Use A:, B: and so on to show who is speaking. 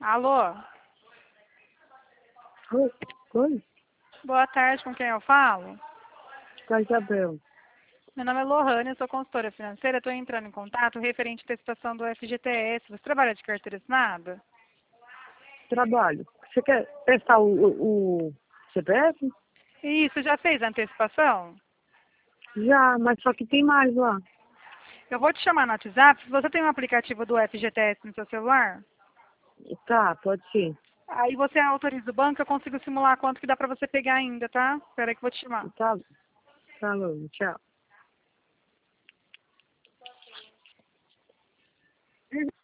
A: Alô?
B: Oi?
A: Boa tarde, com quem eu falo?
B: Com a Isabel.
A: Meu nome é Lohane, eu sou consultora financeira, estou entrando em contato referente à antecipação do FGTS. Você trabalha de carteira assinada?
B: Trabalho. Você quer testar o CPF?
A: Isso, já fez a antecipação?
B: Já, mas só que tem mais lá.
A: Eu vou te chamar no WhatsApp. Se você tem um aplicativo do FGTS no seu celular,
B: Tá, pode ser.
A: aí você autoriza o banco, eu consigo simular quanto que dá pra você pegar ainda, tá? Espera aí que eu vou te chamar.
B: Tá, tá bom, tchau.